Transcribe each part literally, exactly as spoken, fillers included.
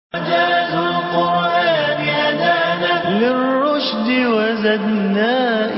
إعجاز القرآن هدانا للرشد وزدنا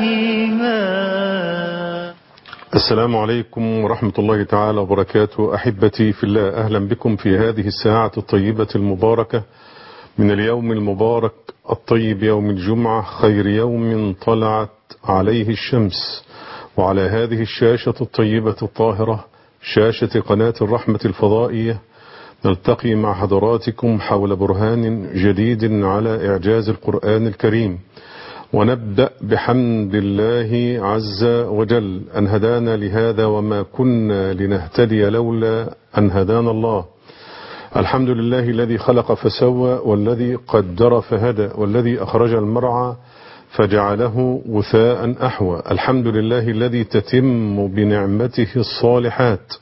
إيمانا. السلام عليكم ورحمة الله تعالى وبركاته. أحبتي في الله، أهلا بكم في هذه الساعة الطيبة المباركة من اليوم المبارك الطيب، يوم الجمعة، خير يوم طلعت عليه الشمس، وعلى هذه الشاشة الطيبة الطاهرة، شاشة قناة الرحمة الفضائية، نلتقي مع حضراتكم حول برهان جديد على إعجاز القرآن الكريم، ونبدأ بحمد الله عز وجل أن هدانا لهذا وما كنا لنهتدي لولا أن هدانا الله. الحمد لله الذي خلق فسوى، والذي قدر فهدى، والذي أخرج المرعى فجعله غثاء أحوى. الحمد لله الذي تتم بنعمته الصالحات.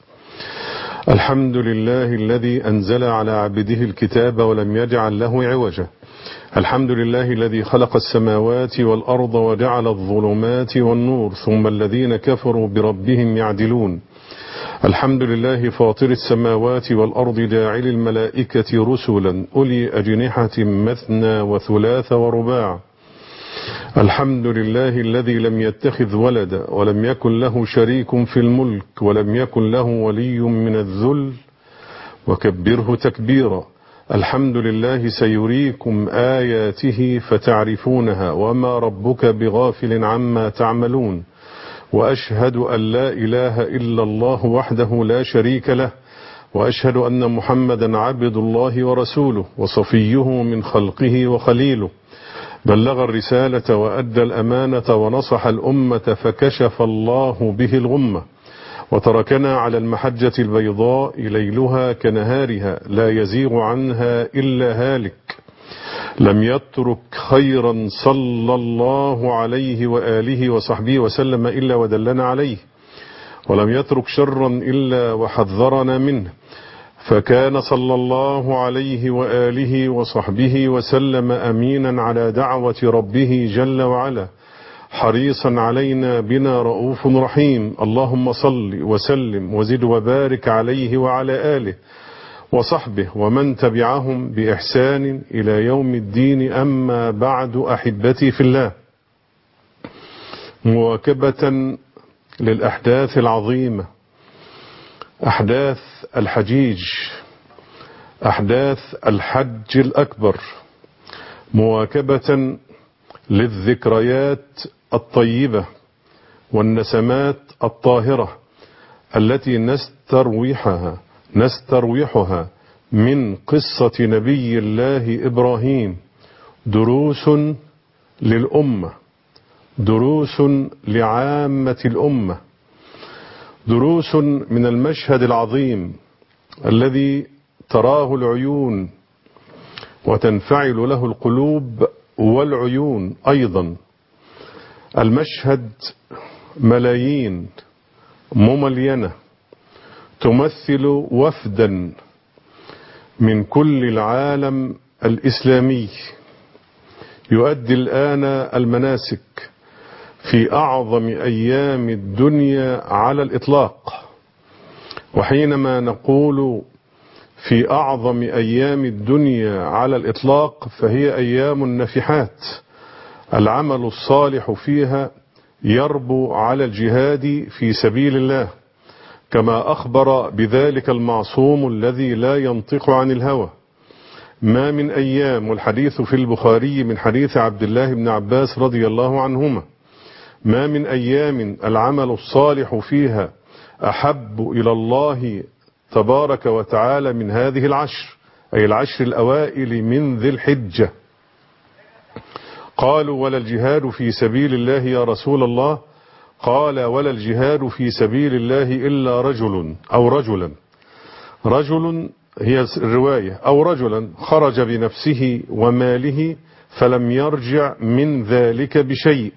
الحمد لله الذي أنزل على عبده الكتاب ولم يجعل له عوجا. الحمد لله الذي خلق السماوات والأرض وجعل الظلمات والنور، ثم الذين كفروا بربهم يعدلون. الحمد لله فاطر السماوات والأرض جاعل الملائكة رسلا أولي أجنحة مثنى وثلاث ورباع. الحمد لله الذي لم يتخذ ولدا ولم يكن له شريك في الملك ولم يكن له ولي من الذل وكبره تكبيرا. الحمد لله سيريكم آياته فتعرفونها وما ربك بغافل عما تعملون. وأشهد أن لا إله إلا الله وحده لا شريك له، وأشهد أن محمدا عبد الله ورسوله وصفيه من خلقه وخليله، بلغ الرسالة وأدى الأمانة ونصح الأمة فكشف الله به الغمة، وتركنا على المحجة البيضاء ليلها كنهارها لا يزيغ عنها إلا هالك. لم يترك خيرا صلى الله عليه وآله وصحبه وسلم إلا ودلنا عليه، ولم يترك شرا إلا وحذرنا منه، فكان صلى الله عليه وآله وصحبه وسلم أمينا على دعوة ربه جل وعلا، حريصا علينا بنا رؤوف رحيم. اللهم صل وسلم وزد وبارك عليه وعلى آله وصحبه ومن تبعهم بإحسان إلى يوم الدين. أما بعد، أحبتي في الله، مواكبة للأحداث العظيمة، أحداث الحجيج، أحداث الحج الأكبر، مواكبة للذكريات الطيبة والنسمات الطاهرة التي نستروحها نستروحها من قصة نبي الله إبراهيم، دروس للأمة، دروس لعامة الأمة، دروس من المشهد العظيم الذي تراه العيون وتنفعل له القلوب والعيون أيضا. المشهد ملايين مملينة تمثل وفدا من كل العالم الإسلامي يؤدي الآن المناسك في أعظم أيام الدنيا على الإطلاق. وحينما نقول في أعظم أيام الدنيا على الإطلاق فهي أيام النفحات، العمل الصالح فيها يربو على الجهاد في سبيل الله، كما أخبر بذلك المعصوم الذي لا ينطق عن الهوى. ما من أيام، والحديث في البخاري من حديث عبد الله بن عباس رضي الله عنهما، ما من أيام العمل الصالح فيها أحب إلى الله تبارك وتعالى من هذه العشر، أي العشر الأوائل من ذي الحجة. قالوا: ولا الجهاد في سبيل الله يا رسول الله؟ قال: ولا الجهاد في سبيل الله إلا رجل أو رجلا، رجل هي الرواية، أو رجلا خرج بنفسه وماله فلم يرجع من ذلك بشيء.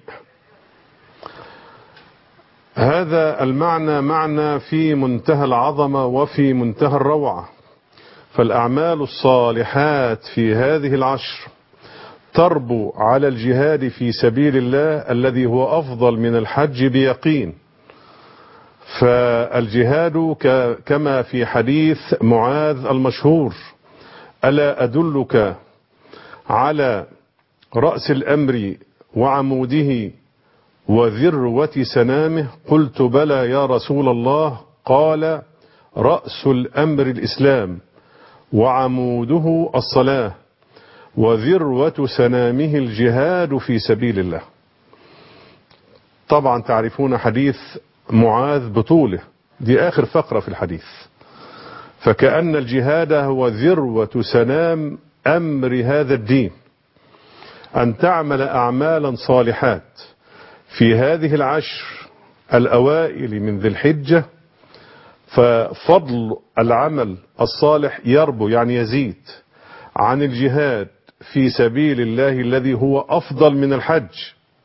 هذا المعنى معنى في منتهى العظمة وفي منتهى الروعة. فالأعمال الصالحات في هذه العشر تربو على الجهاد في سبيل الله الذي هو أفضل من الحج بيقين. فالجهاد كما في حديث معاذ المشهور: ألا أدلك على رأس الأمر وعموده وذروة سنامه؟ قلت بلى يا رسول الله. قال رأس الأمر الإسلام، وعموده الصلاة، وذروة سنامه الجهاد في سبيل الله. طبعا تعرفون حديث معاذ بطوله، دي آخر فقرة في الحديث. فكأن الجهاد هو ذروة سنام أمر هذا الدين، أن تعمل أعمالا صالحات في هذه العشر الأوائل من ذي الحجة، ففضل العمل الصالح يربو يعني يزيد عن الجهاد في سبيل الله الذي هو أفضل من الحج.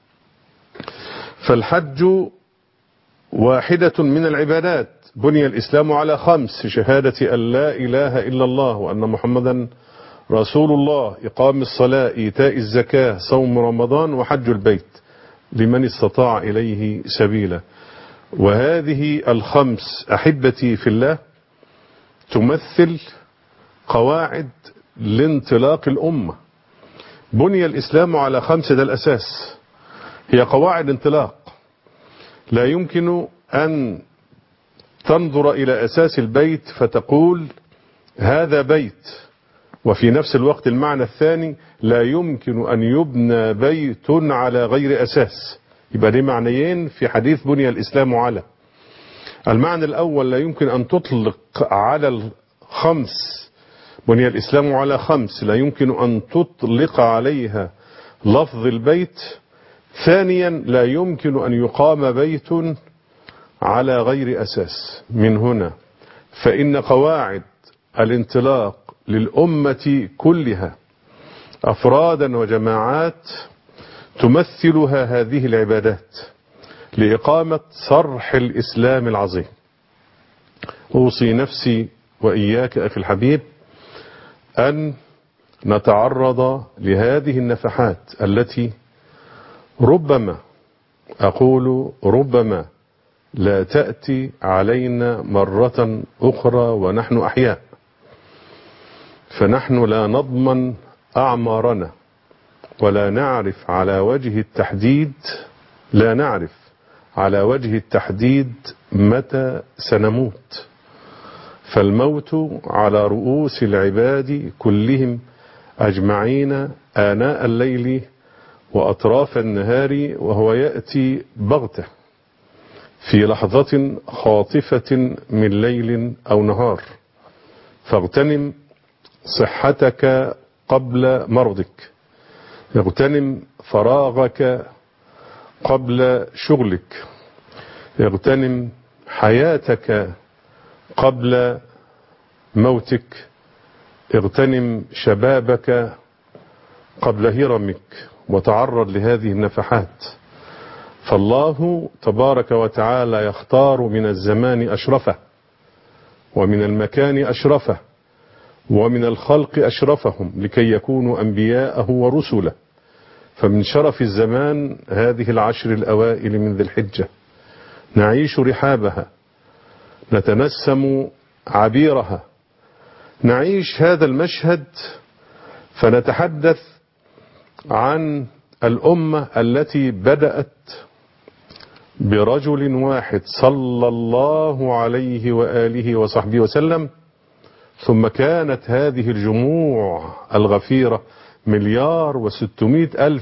فالحج واحدة من العبادات، بني الإسلام على خمس: شهادة أن لا إله إلا الله وأن محمدا رسول الله، إقام الصلاة، إيتاء الزكاة، صوم رمضان، وحج البيت لمن استطاع إليه سبيلا. وهذه الخمس أحبتي في الله تمثل قواعد لانطلاق الأمة. بني الإسلام على خمس، ده الأساس، هي قواعد انطلاق. لا يمكن أن تنظر إلى أساس البيت فتقول هذا بيت، وفي نفس الوقت المعنى الثاني لا يمكن أن يبنى بيت على غير أساس. يبقى دي معنيين في حديث بني الإسلام على. المعنى الأول لا يمكن أن تطلق على الخمس، بني الإسلام على خمس، لا يمكن أن تطلق عليها لفظ البيت. ثانيا لا يمكن أن يقام بيت على غير أساس. من هنا فإن قواعد الانطلاق للأمة كلها أفرادا وجماعات تمثلها هذه العبادات لإقامة صرح الإسلام العظيم. أوصي نفسي وإياك أخي الحبيب أن نتعرض لهذه النفحات التي ربما، أقول ربما، لا تأتي علينا مرة أخرى ونحن أحياء، فنحن لا نضمن أعمارنا ولا نعرف على وجه التحديد لا نعرف على وجه التحديد متى سنموت. فالموت على رؤوس العباد كلهم أجمعين آناء الليل وأطراف النهار، وهو يأتي بغتة في لحظة خاطفة من ليل أو نهار. فاغتنم صحتك قبل مرضك، اغتنم فراغك قبل شغلك، اغتنم حياتك قبل موتك، اغتنم شبابك قبل هرمك، وتعرض لهذه النفحات. فالله تبارك وتعالى يختار من الزمان أشرفه، ومن المكان أشرفه، ومن الخلق أشرفهم لكي يكونوا أنبياءه ورسله. فمن شرف الزمان هذه العشر الأوائل من ذي الحجة، نعيش رحابها، نتنسم عبيرها، نعيش هذا المشهد، فنتحدث عن الأمة التي بدأت برجل واحد صلى الله عليه وآله وصحبه وسلم، ثم كانت هذه الجموع الغفيرة مليار وستمائة ألف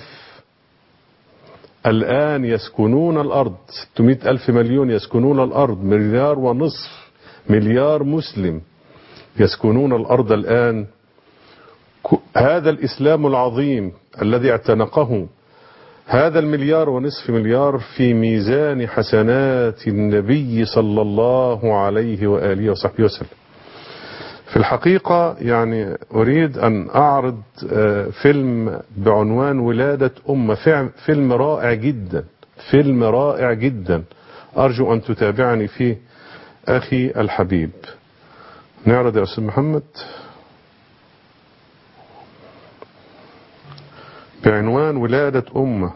الآن يسكنون الأرض، ستمائة ألف مليون يسكنون الأرض، مليار ونصف مليار مسلم يسكنون الأرض الآن. هذا الإسلام العظيم الذي اعتنقه هذا المليار ونصف مليار في ميزان حسنات النبي صلى الله عليه وآله وصحبه وسلم. في الحقيقة يعني أريد أن أعرض فيلم بعنوان ولادة أمة، فيلم رائع جدا، فيلم رائع جدا، أرجو أن تتابعني فيه أخي الحبيب. نعرض يا أستاذ محمد بعنوان ولادة أمة.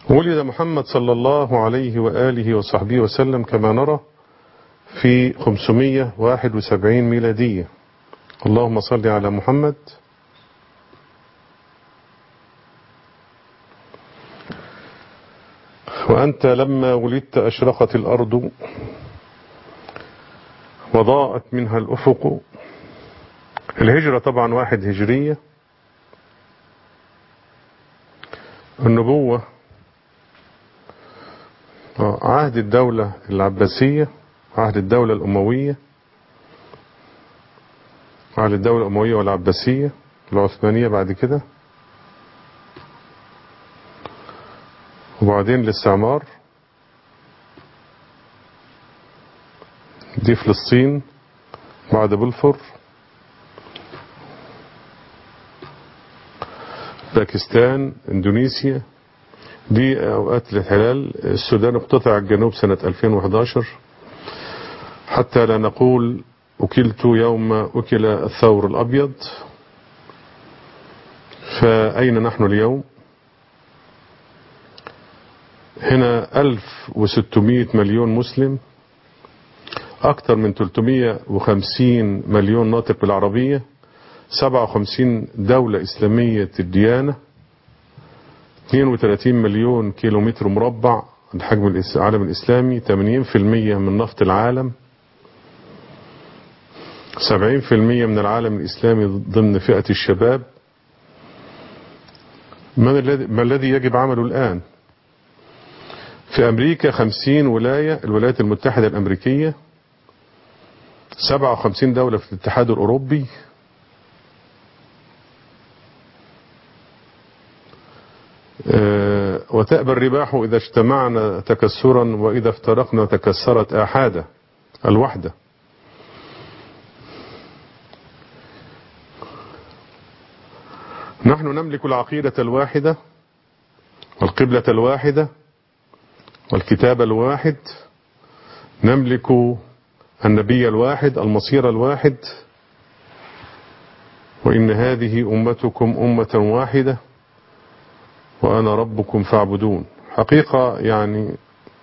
ولد محمد صلى الله عليه وآله وصحبه وسلم كما نرى في خمسمائة وواحد وسبعين ميلادية. اللهم صل على محمد. وأنت لما ولدت أشرقت الأرض وضاءت منها الأفق. الهجرة طبعا واحد هجرية. النبوة عهد الدولة العباسية، عهد الدولة الأموية، عهد الدولة الأموية والعباسية العثمانية بعد كده، وبعدين الاستعمار، دي فلسطين بعد بلفور، باكستان، اندونيسيا، دي اوقات الاحتلال. السودان اقتطع الجنوب سنة ألفين وإحدى عشر، حتى لا نقول أكلت يوم أكل الثور الأبيض. فأين نحن اليوم؟ هنا ألف وستمائة مليون مسلم، أكثر من ثلاثمائة وخمسين مليون ناطق بالعربية، سبعة وخمسين دولة إسلامية الديانة، اثنين وثلاثين مليون كيلومتر مربع حجم العالم الإسلامي، ثمانين بالمئة من نفط العالم، سبعين بالمئة من العالم الإسلامي ضمن فئة الشباب. ما الذي يجب عمله الآن؟ في أمريكا خمسين ولاية، الولايات المتحدة الأمريكية، سبعة وخمسين دولة في الاتحاد الأوروبي، أه وتأبى الرباح إذا اجتمعنا تكسرا وإذا افترقنا تكسرت آحادا، الوحدة. نحن نملك العقيدة الواحدة والقبلة الواحدة والكتاب الواحد، نملك النبي الواحد، المصير الواحد، وإن هذه أمتكم أمة واحدة وأنا ربكم فاعبدون. حقيقة يعني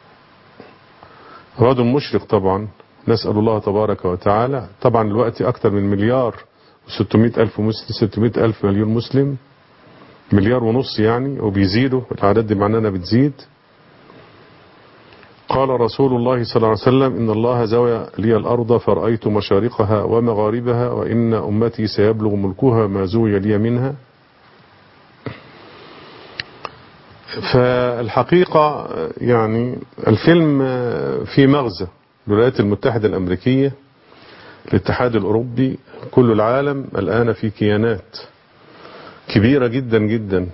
راد مشرق طبعا، نسأل الله تبارك وتعالى. طبعا الوقت أكثر من مليار وستمائة ألف مسلم، ستمائة ألف مليون مسلم، مليار ونص يعني، وبيزيدوا الأعداد دي، معناها بتزيد. قال رسول الله صلى الله عليه وسلم: إن الله زوى لي الأرض فرأيت مشارقها ومغاربها وإن أمتي سيبلغ ملكها ما زوي لي منها. فالحقيقة يعني الفيلم في مغزى. الولايات المتحدة الأمريكية، الاتحاد الأوروبي، كل العالم الآن في كيانات كبيرة جدا جدا.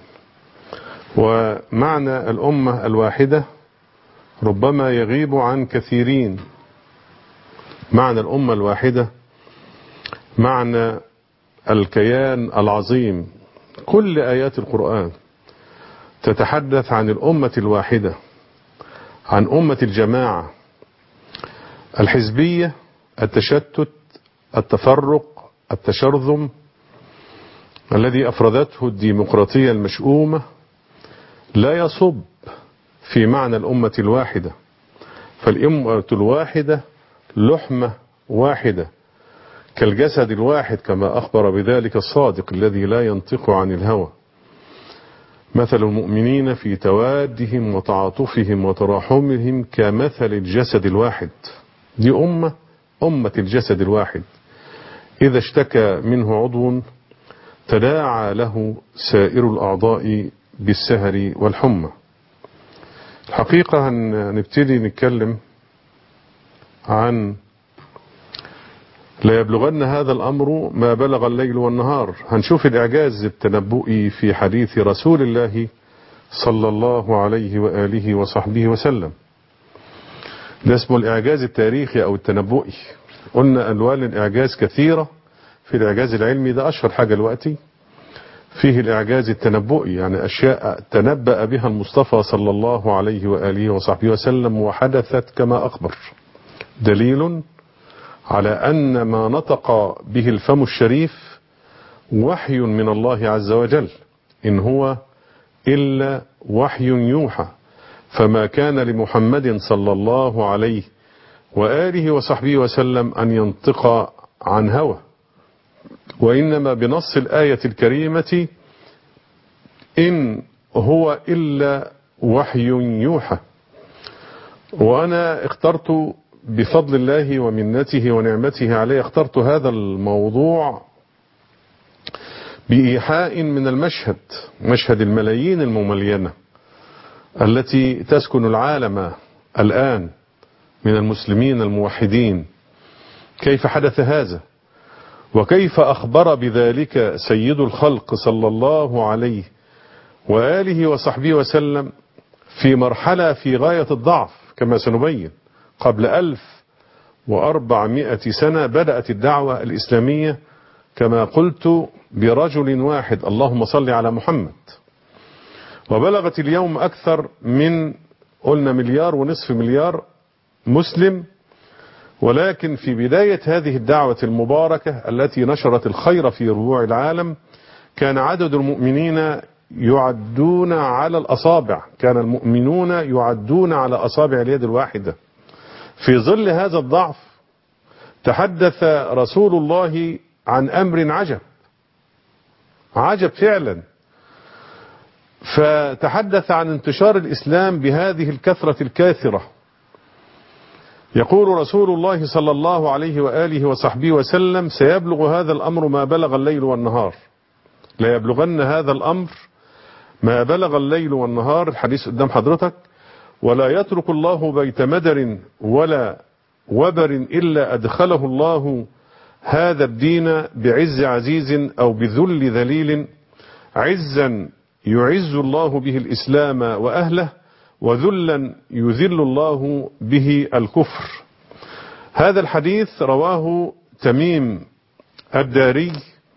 ومعنى الأمة الواحدة ربما يغيب عن كثيرين. معنى الأمة الواحدة معنى الكيان العظيم. كل آيات القرآن تتحدث عن الأمة الواحدة، عن أمة الجماعة. الحزبية، التشتت، التفرق، التشرذم الذي أفرضته الديمقراطية المشؤومة لا يصب في معنى الأمة الواحدة. فالأمة الواحدة لحمة واحدة كالجسد الواحد، كما أخبر بذلك الصادق الذي لا ينطق عن الهوى. مثل المؤمنين في توادهم وتعاطفهم وتراحمهم كمثل الجسد الواحد. دي أمة، أمة الجسد الواحد. إذا اشتكى منه عضو تداعى له سائر الأعضاء بالسهر والحمى. الحقيقة هنبتدي نتكلم عن لا يبلغن هذا الأمر ما بلغ الليل والنهار. هنشوف الإعجاز التنبؤي في حديث رسول الله صلى الله عليه وآله وصحبه وسلم. ده اسمه الإعجاز التاريخي أو التنبؤي. قلنا ألوان الإعجاز كثيرة. في الإعجاز العلمي ده أشهر حاجة دلوقتي. فيه الإعجاز التنبؤي، يعني أشياء تنبأ بها المصطفى صلى الله عليه وآله وصحبه وسلم وحدثت كما أخبر. دليل على أن ما نطق به الفم الشريف وحي من الله عز وجل، إن هو إلا وحي يوحى. فما كان لمحمد صلى الله عليه وآله وصحبه وسلم أن ينطق عن هوى، وإنما بنص الآية الكريمة إن هو إلا وحي يوحى. وأنا اخترت بفضل الله ومنته ونعمته علي اخترت هذا الموضوع بإيحاء من المشهد، مشهد الملايين المملينة التي تسكن العالم الآن من المسلمين الموحدين. كيف حدث هذا؟ وكيف أخبر بذلك سيد الخلق صلى الله عليه وآله وصحبه وسلم في مرحلة في غاية الضعف كما سنبين. قبل ألف وأربعمائة سنة بدأت الدعوة الإسلامية كما قلت برجل واحد، اللهم صل على محمد، وبلغت اليوم أكثر من قلنا مليار ونصف مليار مسلم. ولكن في بداية هذه الدعوة المباركة التي نشرت الخير في ربوع العالم كان عدد المؤمنين يعدون على الأصابع، كان المؤمنون يعدون على أصابع اليد الواحدة. في ظل هذا الضعف تحدث رسول الله عن أمر عجب عجب فعلا، فتحدث عن انتشار الإسلام بهذه الكثرة الكاثرة. يقول رسول الله صلى الله عليه وآله وصحبه وسلم: سيبلغ هذا الأمر ما بلغ الليل والنهار، لا يبلغن هذا الأمر ما بلغ الليل والنهار، الحديث قدام حضرتك. ولا يترك الله بيت مدر ولا وبر إلا أدخله الله هذا الدين بعز عزيز أو بذل ذليل، عزا يعز الله به الإسلام وأهله، وذلا يذل الله به الكفر. هذا الحديث رواه تميم الداري،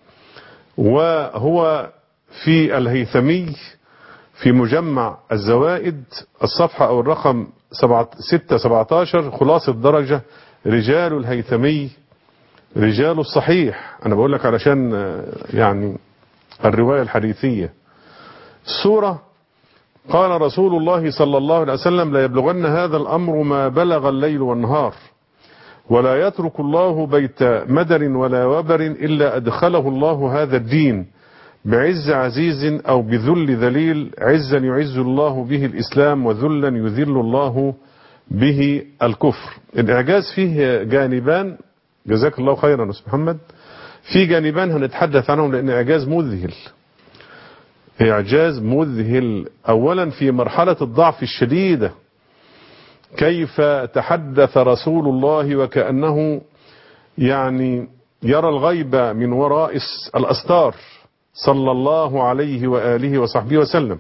وهو في الهيثمي في مجمع الزوائد الصفحة أو الرقم ستة سبعة عشر، خلاصة درجة رجال الهيثمي رجال الصحيح. أنا بقول لك علشان يعني الرواية الحديثية. السورة: قال رسول الله صلى الله عليه وسلم: لا يبلغن هذا الأمر ما بلغ الليل والنهار، ولا يترك الله بيت مدر ولا وبر إلا أدخله الله هذا الدين بعز عزيز أو بذل ذليل، عزا يعز الله به الإسلام وذلا يذل الله به الكفر. الإعجاز فيه جانبان، جزاك الله خيرا يا أستاذ محمد. في جانبان هنتحدث عنهم لأن إعجاز مذهل، إعجاز مذهل. أولا في مرحلة الضعف الشديدة كيف تحدث رسول الله وكأنه يعني يرى الغيب من وراء الأستار صلى الله عليه وآله وصحبه وسلم.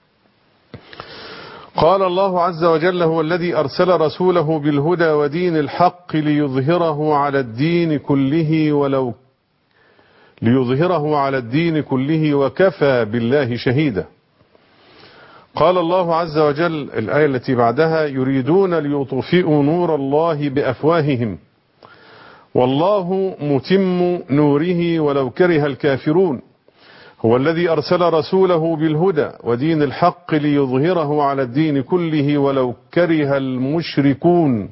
قال الله عز وجل: هو الذي أرسل رسوله بالهدى ودين الحق ليظهره على الدين كله ولو ليظهره على الدين كله وكفى بالله شهيدا. قال الله عز وجل الآية التي بعدها: يريدون ليطفئوا نور الله بأفواههم والله متم نوره ولو كره الكافرون. هو الذي أرسل رسوله بالهدى ودين الحق ليظهره على الدين كله ولو كره المشركون.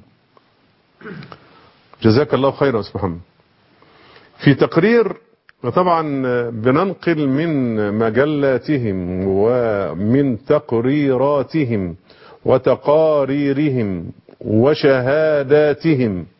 جزاك الله خيرا يا أستاذ محمد. في تقرير، وطبعا بننقل من مجلاتهم ومن تقريراتهم وتقاريرهم وشهاداتهم،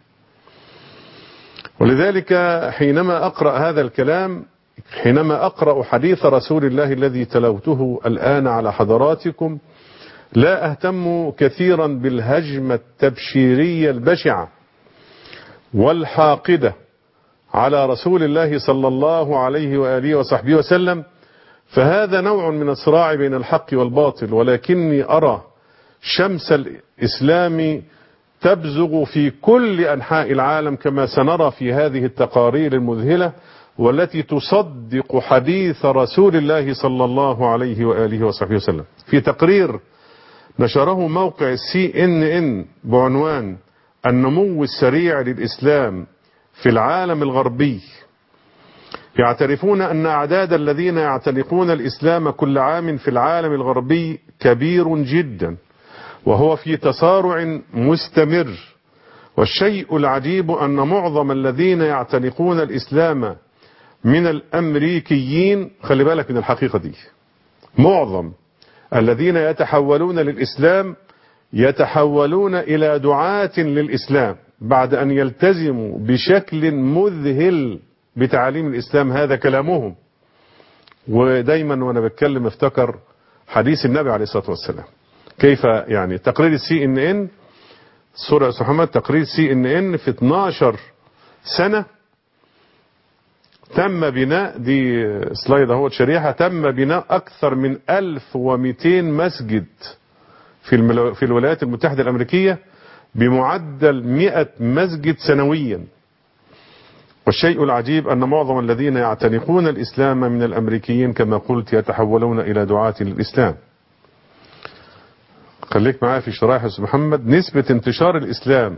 ولذلك حينما أقرأ هذا الكلام، حينما أقرأ حديث رسول الله الذي تلوته الآن على حضراتكم، لا أهتم كثيرا بالهجمة التبشيرية البشعة والحاقدة على رسول الله صلى الله عليه وآله وصحبه وسلم، فهذا نوع من الصراع بين الحق والباطل. ولكني أرى شمس الإسلام تبزغ في كل أنحاء العالم كما سنرى في هذه التقارير المذهلة، والتي تصدق حديث رسول الله صلى الله عليه وآله وصحبه وسلم. في تقرير نشره موقع سي ان ان بعنوان النمو السريع للإسلام في العالم الغربي، يعترفون أن أعداد الذين يعتنقون الإسلام كل عام في العالم الغربي كبير جدا، وهو في تسارع مستمر. والشيء العجيب أن معظم الذين يعتنقون الإسلام من الأمريكيين، خلي بالك من الحقيقة دي، معظم الذين يتحولون للإسلام يتحولون إلى دعاة للإسلام بعد أن يلتزموا بشكل مذهل بتعاليم الإسلام. هذا كلامهم. ودايما وأنا بتكلم افتكر حديث النبي عليه الصلاة والسلام، كيف يعني تقرير السي ان ان سورة محمد، تقرير سي ان ان في اتناشر سنة تم بناء، دي سلايد اهو شريحة، تم بناء أكثر من ألف ومئتين مسجد في الملو... في الولايات المتحدة الأمريكية بمعدل مئة مسجد سنويا. والشيء العجيب أن معظم الذين يعتنقون الإسلام من الأمريكيين كما قلت يتحولون إلى دعاة للإسلام. خليك معايا في شرائح يا أستاذ محمد. نسبة انتشار الإسلام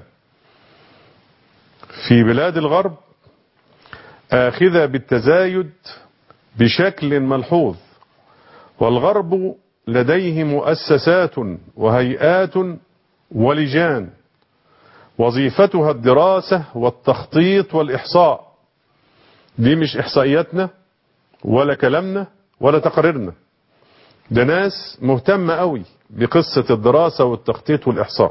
في بلاد الغرب آخذة بالتزايد بشكل ملحوظ، والغرب لديه مؤسسات وهيئات ولجان وظيفتها الدراسة والتخطيط والإحصاء. دي مش إحصائياتنا ولا كلامنا ولا تقاريرنا، ده ناس مهتمة قوي بقصة الدراسة والتخطيط والإحصاء.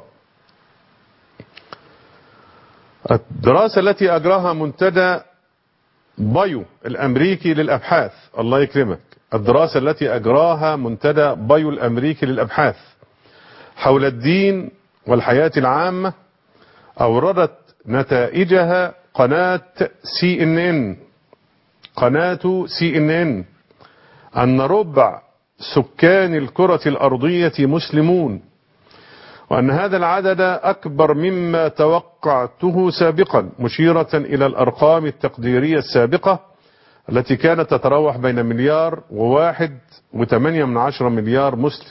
الدراسة التي أجراها منتدى بايو الأمريكي للأبحاث، الله يكرمك، الدراسة التي أجراها منتدى بايو الأمريكي للأبحاث حول الدين والحياة العامة أوردت نتائجها قناة سي ان ان قناة سي ان ان أن ربع سكان الكرة الأرضية مسلمون، وأن هذا العدد أكبر مما توقعته سابقا، مشيرة إلى الأرقام التقديرية السابقة التي كانت تتراوح بين مليار وواحد وثمانية من عشرة مليار مسلم.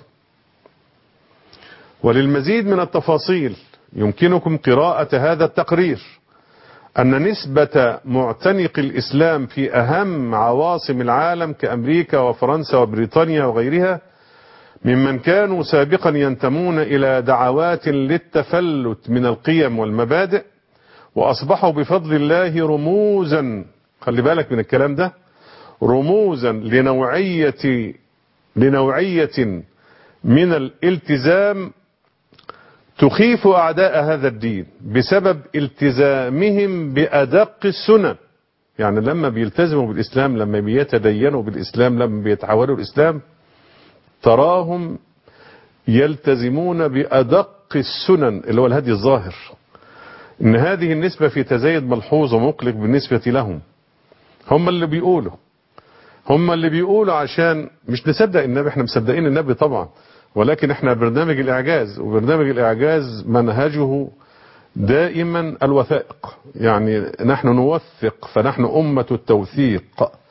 وللمزيد من التفاصيل يمكنكم قراءة هذا التقرير أن نسبة معتنق الإسلام في أهم عواصم العالم كأمريكا وفرنسا وبريطانيا وغيرها ممن كانوا سابقا ينتمون إلى دعوات للتفلت من القيم والمبادئ وأصبحوا بفضل الله رموزا، خلي بالك من الكلام ده، رموزا لنوعية لنوعية من الالتزام تخيف أعداء هذا الدين بسبب التزامهم بأدق السنن. يعني لما بيلتزموا بالإسلام، لما بيتدينوا بالإسلام، لما بيتحولوا الإسلام، تراهم يلتزمون بأدق السنن اللي هو الهدي الظاهر. إن هذه النسبة في تزايد ملحوظ ومقلق بالنسبة لهم. هم اللي بيقولوا هم اللي بيقولوا عشان مش نصدق النبي. احنا مصدقين النبي طبعا، ولكن احنا برنامج الإعجاز، وبرنامج الإعجاز منهجه دائما الوثائق. يعني نحن نوثق، فنحن أمة التوثيق،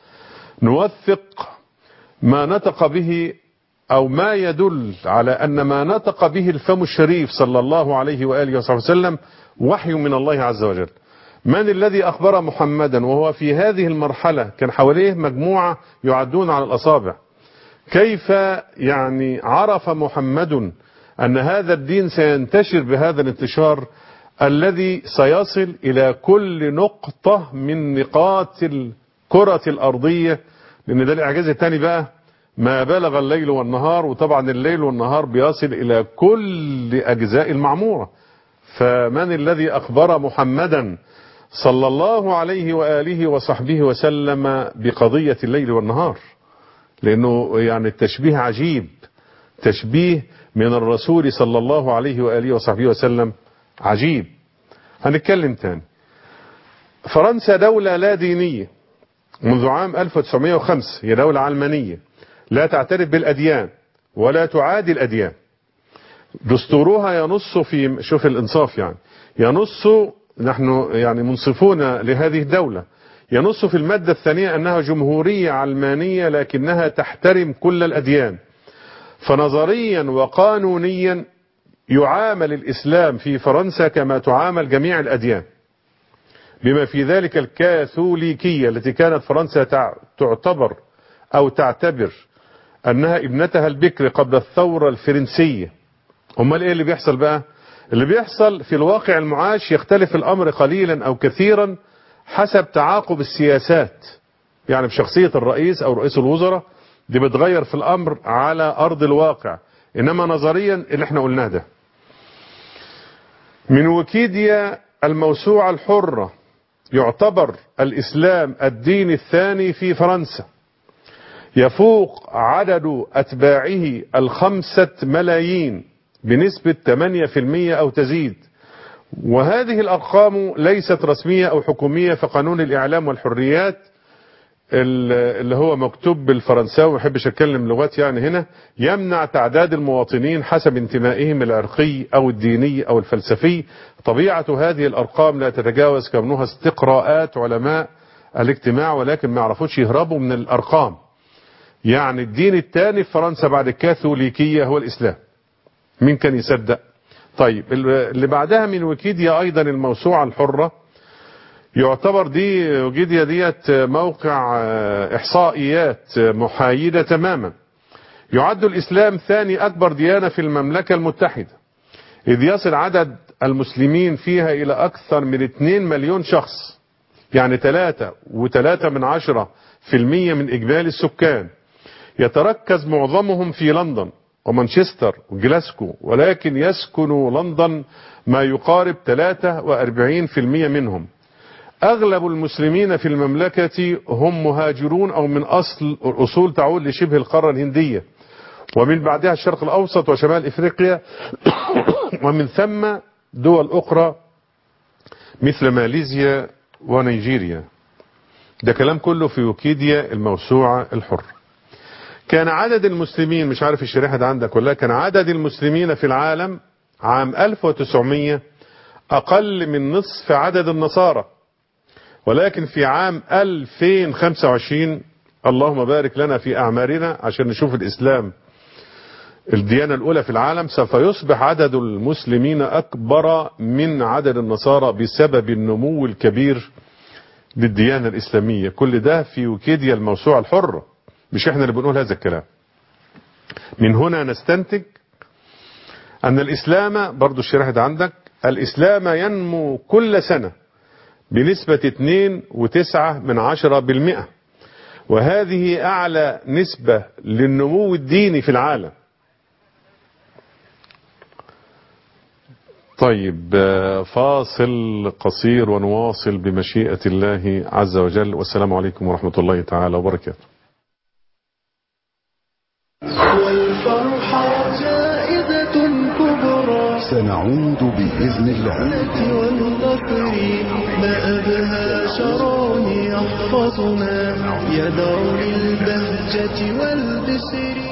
نوثق ما نطق به أو ما يدل على أن ما نطق به الفم الشريف صلى الله عليه وآله وصحبه وسلم وحي من الله عز وجل. من الذي أخبر محمدا وهو في هذه المرحلة كان حواليه مجموعة يعدون على الأصابع؟ كيف يعني عرف محمد أن هذا الدين سينتشر بهذا الانتشار الذي سيصل إلى كل نقطة من نقاط الكرة الأرضية؟ لأن ده الإعجاز الثاني بقى، ما بلغ الليل والنهار، وطبعا الليل والنهار بيصل إلى كل أجزاء المعمورة. فمن الذي أخبر محمدا صلى الله عليه وآله وصحبه وسلم بقضية الليل والنهار؟ لأنه يعني التشبيه عجيب، تشبيه من الرسول صلى الله عليه وآله وصحبه وسلم عجيب. هنتكلم تاني. فرنسا دولة لا دينية منذ عام ألف وتسعمائة وخمسة، هي دولة علمانية لا تعترف بالأديان ولا تعادي الأديان. دستورها ينص في، شوف الإنصاف يعني، ينص، نحن يعني منصفون لهذه الدولة، ينص في المادة الثانية أنها جمهورية علمانية لكنها تحترم كل الأديان. فنظريا وقانونيا يعامل الإسلام في فرنسا كما تعامل جميع الأديان، بما في ذلك الكاثوليكية التي كانت فرنسا تعتبر أو تعتبر أنها ابنتها البكر قبل الثورة الفرنسية، امال ايه اللي بيحصل بقى؟ اللي بيحصل في الواقع المعاش يختلف الامر قليلا او كثيرا حسب تعاقب السياسات. يعني بشخصية الرئيس او رئيس الوزراء دي بتغير في الامر على ارض الواقع، انما نظريا اللي احنا قلناه ده. من ويكيديا الموسوعة الحرة: يعتبر الاسلام الدين الثاني في فرنسا، يفوق عدد اتباعه الخمسة ملايين بنسبة ثمانية بالمئة او تزيد، وهذه الارقام ليست رسمية او حكومية. فقانون الاعلام والحريات اللي هو مكتوب بالفرنساوي، ما بحبش اتكلم لغات يعني هنا، يمنع تعداد المواطنين حسب انتمائهم العرقي او الديني او الفلسفي. طبيعة هذه الارقام لا تتجاوز كونها استقراءات علماء الاجتماع، ولكن ما يعرفوش يهربوا من الارقام. يعني الدين الثاني في فرنسا بعد الكاثوليكية هو الاسلام. مين كان يصدق؟ طيب اللي بعدها من ويكيديا ايضا الموسوعة الحرة. يعتبر دي ويكيديا ديت موقع احصائيات محايدة تماما. يعد الاسلام ثاني اكبر ديانة في المملكة المتحدة، اذ يصل عدد المسلمين فيها الى اكثر من اثنين مليون شخص، يعني ثلاثة وثلاثة من عشرة في المية من اجمالي السكان. يتركز معظمهم في لندن ومانشستر وجلاسكو، ولكن يسكن لندن ما يقارب ثلاثة وأربعين بالمئة منهم. أغلب المسلمين في المملكة هم مهاجرون أو من أصل أصول تعود لشبه القارة الهندية، ومن بعدها الشرق الأوسط وشمال إفريقيا، ومن ثم دول أخرى مثل ماليزيا ونيجيريا. ده كلام كله في ويكيديا الموسوعة الحرة. كان عدد المسلمين، مش عارف الشريحة ده عندك ولا، كان عدد المسلمين في العالم عام ألف وتسعمية أقل من نصف عدد النصارى، ولكن في عام ألفين وخمسة وعشرين اللهم بارك لنا في أعمارنا عشان نشوف الإسلام الديانة الأولى في العالم، سوف يصبح عدد المسلمين أكبر من عدد النصارى بسبب النمو الكبير للديانة الإسلامية. كل ده في ويكيديا الموسوعة الحرة، مش احنا اللي بنقول هذا الكلام. من هنا نستنتج أن الإسلام، برضو الشريحة ده عندك، الإسلام ينمو كل سنة بنسبة اثنين وتسعة من عشرة بالمئة، وهذه أعلى نسبة للنمو الديني في العالم. طيب فاصل قصير ونواصل بمشيئة الله عز وجل، والسلام عليكم ورحمة الله تعالى وبركاته. والفرحة جائزة كبرى سنعود بإذن الله. والنصر ما أبهى شرون يحفظنا يدعو للبهجة والبشر.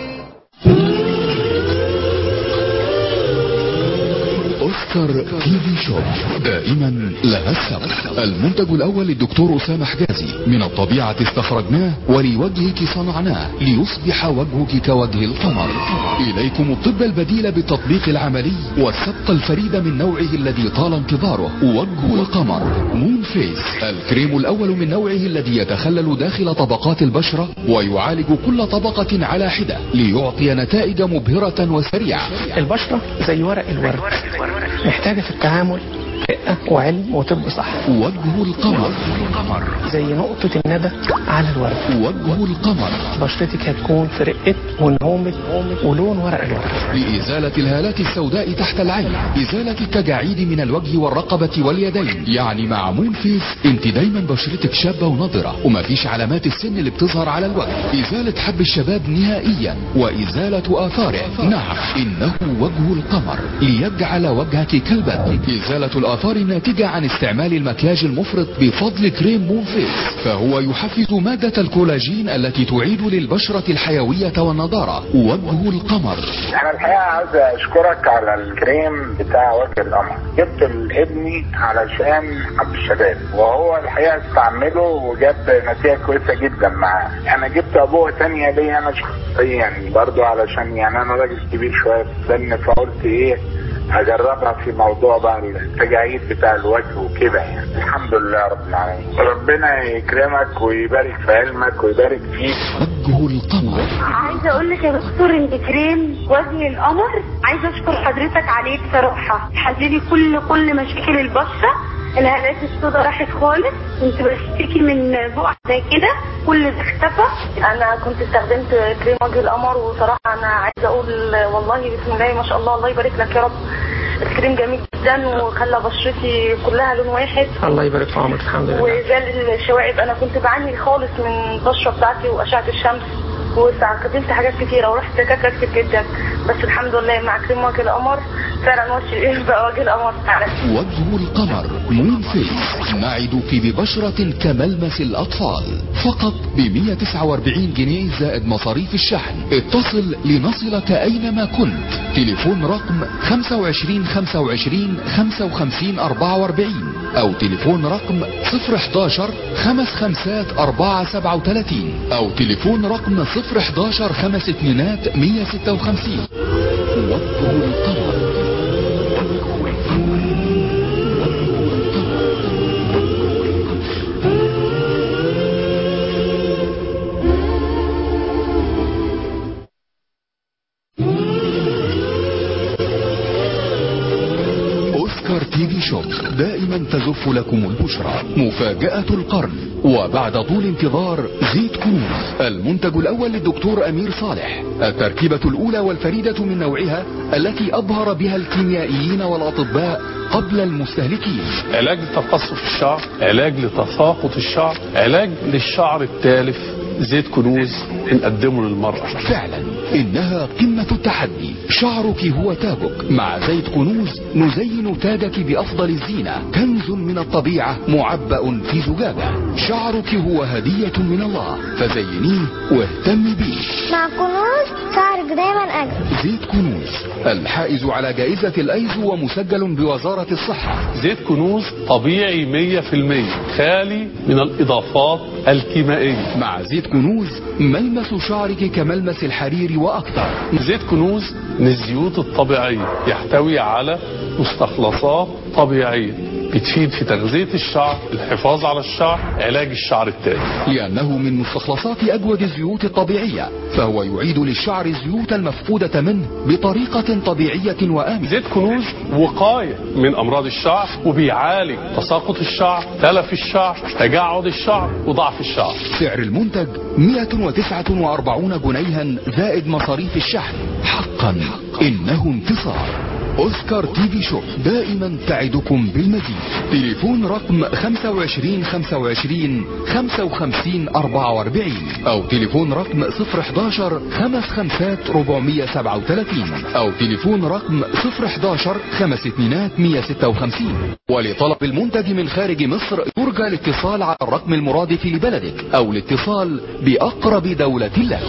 أوسكار تي في شوب، دائما لها السبق. المنتج الأول للدكتور أسامة حجازي، من الطبيعة استخرجناه ولوجهك صنعناه ليصبح وجهك كوجه القمر. إليكم الطب البديل بالتطبيق العملي والسبق الفريد من نوعه الذي طال انتظاره، وجه القمر مون فيس، الكريم الأول من نوعه الذي يتخلل داخل طبقات البشرة ويعالج كل طبقة على حدة ليعطي نتائج مبهرة وسريعة. البشرة زي ورق الورد، محتاجة في التعامل رقة وعلم وطب صح. وجه القمر زي نقطة الندى على الورد. وجه القمر بشرتك هتكون في رقة ونعومة ولون ورق الورد، لإزالة الهالات السوداء تحت العين، إزالة التجاعيد من الوجه والرقبة واليدين. يعني مع مون فيس انت دايما بشرتك شابة ونضرة ومفيش علامات السن اللي بتظهر على الوجه. إزالة حب الشباب نهائيا وإزالة آثاره. نعم، إنه وجه القمر ليجعل وجهك كالبدر. إزالة الآثار الناتجة عن استعمال المكياج المفرط بفضل كريم مون فيس، فهو يحفز مادة الكولاجين التي تعيد للبشرة الحيوية والنضارة. وجه القمر. أنا الحقيقة عايز أشكرك على الكريم بتاع وجه القمر. جبت لابني علشان حب الشباب، وهو الحقيقة استعمله وجاب نتيجة كويسة جدا معاه. أنا جبت أبوه تانية ليا أنا شخصيا برضو، علشان يعني أنا راجل كبير شوية في السن، فقلت إيه اجربها في موضوع بقى التجاعيد بتاع الوجه وكده يعني. الحمد لله رب العالمين. ربنا يكرمك ويبارك في علمك ويبارك فيك. وجه القمر. عايزه اقول لك يا دكتور ان كريم وجه القمر عايزه اشكر حضرتك عليه بصراحه، حل لي كل كل مشاكل البشره، الهالات السوداء راحت خالص، كنت بشتكي من بقع زي كده كل ده اختفى. انا كنت استخدمت كريم وجه القمر وصراحه انا عايزه اقول والله بسم الله ما شاء الله، الله يبارك لك يا رب. الكريم جميل جدا وخلى بشرتي كلها لون واحد. الله يبارك في عمرك. الحمد لله. وزال الشوائب، انا كنت بعاني خالص من البشره بتاعتي واشعه الشمس واستخدمت حاجات كتيره ورحت دكاتره كتير جدا، بس الحمد لله مع كريم وجه القمر فعلا وجه بقى وجه القمر فعلا. وجه القمر مون فيس، نعدك ببشرة كملمس الأطفال، فقط ب مئة وتسعة وأربعين جنيه زائد مصاريف الشحن. اتصل لنصلك أينما كنت. تليفون رقم خمسة وعشرين خمسة وعشرين خمسة وخمسين أربعة وأربعين أو تليفون رقم صفر حداشر خمس خمسات أربعة سبعة وثلاثين أو تليفون رقم صفر حداشر خمس اتنينات مية ستة وخمسين. وجه القمر. أوسكار تي في شوب دائما تزف لكم البشرى. مفاجأة القرن، وبعد طول انتظار زيت كنوز، المنتج الأول للدكتور أمير صالح، التركيبة الأولى والفريدة من نوعها التي أبهر بها الكيميائيين والأطباء قبل المستهلكين. علاج لتقصف الشعر، علاج لتساقط الشعر، علاج للشعر التالف. زيت كنوز نقدمه للمرأة. فعلا إنها قمة التحدي. شعرك هو تاجك، مع زيت كنوز نزين تاجك بأفضل الزينة. كنز من الطبيعة معبأ في زجاجة. شعرك هو هدية من الله، فزينيه واهتمي بيه. مع كنوز شعرك دايما أجمل. زيت كنوز الحائز على جائزة الأيزو ومسجل بوزارة الصحة. زيت كنوز طبيعي مية في المية، خالي من الإضافات الكيميائية. مع زيت كنوز ملمس شعرك كملمس الحرير وأكثر. زيت كنوز من الزيوت الطبيعية، يحتوي على مستخلصات طبيعية بتفيد في تغذية الشعر، الحفاظ على الشعر، علاج الشعر التالف. لأنه من مستخلصات أجود الزيوت الطبيعية، فهو يعيد للشعر الزيوت المفقودة منه بطريقة طبيعية وآمنة. زيت كنوز وقاية من أمراض الشعر، وبيعالج تساقط الشعر، تلف الشعر، تجعد الشعر، وضعف الشعر. سعر المنتج مئة وتسعة وأربعين جنيها زائد مصاريف الشحن. حقا إنه انتصار. أوسكار تي في شوب دائما تعدكم بالمزيد. تليفون رقم خمسة وعشرين خمسة وعشرين خمسة وخمسين أربعة وأربعين أو تليفون رقم صفر حداشر خمس خمسات أربعمية سبعة وثلاثين أو تليفون رقم صفر حداشر خمس اتنينات مية ستة وخمسين. ولطلب المنتج من خارج مصر يرجى الاتصال على الرقم المرادف لبلدك أو الاتصال بأقرب دولة لك.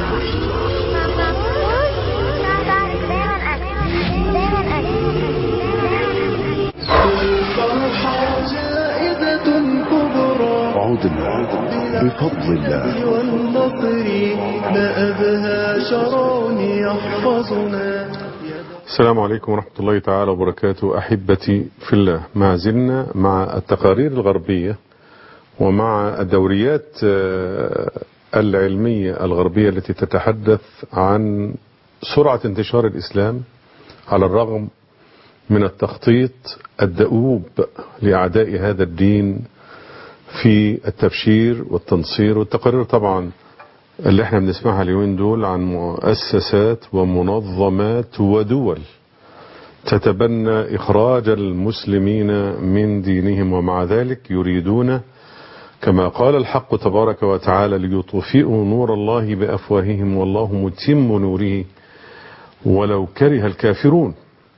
عدنا بفضل الله والنصر، ما أبهى شرون يحفظنا. السلام عليكم ورحمة الله تعالى وبركاته. أحبتي في الله، ما زلنا مع التقارير الغربية ومع الدوريات العلمية الغربية التي تتحدث عن سرعة انتشار الإسلام على الرغم من التخطيط الدؤوب لأعداء هذا الدين في التبشير والتنصير. والتقارير طبعا اللي احنا بنسمعها اليومين دول عن مؤسسات ومنظمات ودول تتبنى إخراج المسلمين من دينهم، ومع ذلك يريدون كما قال الحق تبارك وتعالى ليطفئوا نور الله بأفواههم والله متم نوره ولو كره الكافرون.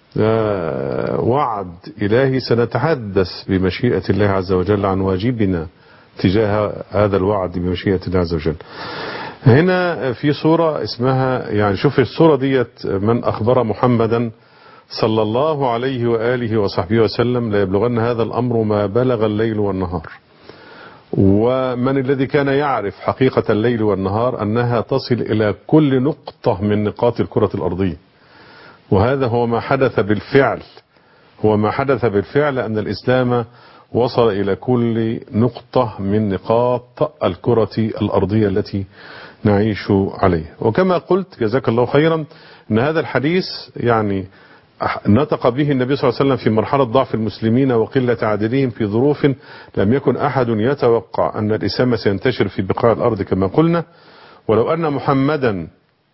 وعد إلهي سنتحدث بمشيئة الله عز وجل عن واجبنا تجاه هذا الوعد بمشيئة الله عز وجل. هنا في صورة اسمها، يعني شوف الصورة ديت، من أخبر محمدا صلى الله عليه وآله وصحبه وسلم لا يبلغن هذا الأمر ما بلغ الليل والنهار. ومن الذي كان يعرف حقيقة الليل والنهار أنها تصل إلى كل نقطة من نقاط الكرة الأرضية. وهذا هو ما حدث بالفعل، هو ما حدث بالفعل أن الإسلام وصل إلى كل نقطة من نقاط الكرة الأرضية التي نعيش عليها. وكما قلت جزاك الله خيرا أن هذا الحديث يعني نطق به النبي صلى الله عليه وسلم في مرحلة ضعف المسلمين وقلة عددهم في ظروف لم يكن أحد يتوقع أن الإسلام سينتشر في بقاع الأرض كما قلنا. ولو أن محمدا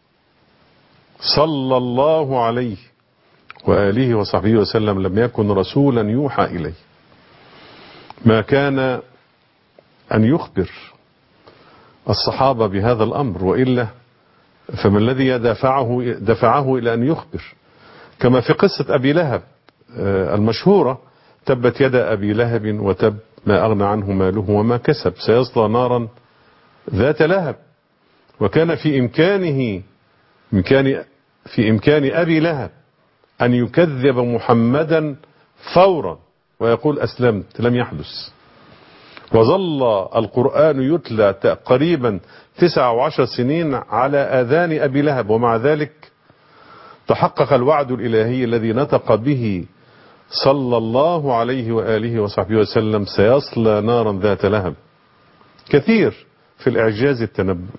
صلى الله عليه وآله وصحبه وسلم لم يكن رسولا يوحى إليه ما كان أن يخبر الصحابة بهذا الأمر، وإلا فما الذي دفعه, دفعه إلى أن يخبر؟ كما في قصة أبي لهب المشهورة: تبت يد أبي لهب وتب ما أغنى عنه ماله وما كسب سيصلى نارا ذات لهب. وكان في إمكانه إمكان في إمكان أبي لهب أن يكذب محمدا فورا ويقول أسلمت، لم يحدث. وظل القرآن يتلى تقريبا تسع وعشر سنين على آذان أبي لهب، ومع ذلك تحقق الوعد الإلهي الذي نطق به صلى الله عليه وآله وصحبه وسلم: سيصلى نارا ذات لهب. كثير في الإعجاز التنبؤي.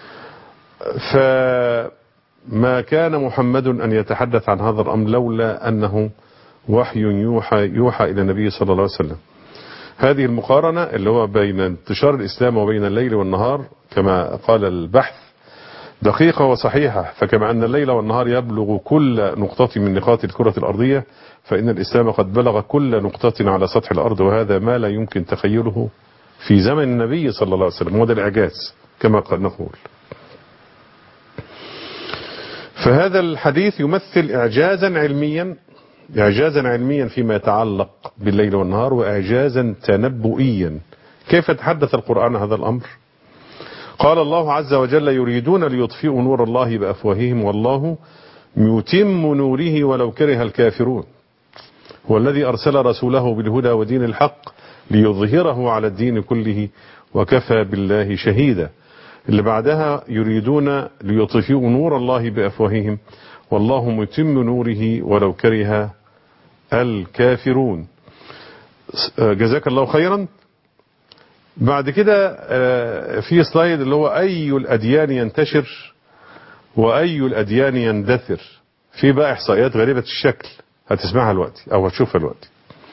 فما كان محمد أن يتحدث عن هذا الأمر لولا أنه وحي يوحى, يوحى إلى النبي صلى الله عليه وسلم. هذه المقارنة اللي هو بين انتشار الإسلام وبين الليل والنهار كما قال البحث دقيقة وصحيحة. فكما أن الليل والنهار يبلغ كل نقطة من نقاط الكرة الأرضية، فإن الإسلام قد بلغ كل نقطة على سطح الأرض، وهذا ما لا يمكن تخيله في زمن النبي صلى الله عليه وسلم، وهذا الإعجاز كما قد نقول. فهذا الحديث يمثل إعجازا علميا إعجازا علميا فيما يتعلق بالليل والنهار، وإعجازا تنبؤيا. كيف تحدث القرآن هذا الأمر؟ قال الله عز وجل: يريدون ليطفئوا نور الله بأفواههم والله يتم نوره ولو كره الكافرون. هو الذي أرسل رسوله بالهدى ودين الحق ليظهره على الدين كله وكفى بالله شهيدا. اللي بعدها: يريدون ليطفئوا نور الله بأفواههم والله متم نوره ولو كره الكافرون. جزاك الله خيرا. بعد كده في سلايد اللي هو أي الأديان ينتشر وأي الأديان يندثر. في بقى إحصائيات غريبة الشكل هتسمعها الوقت أو هتشوفها الوقت.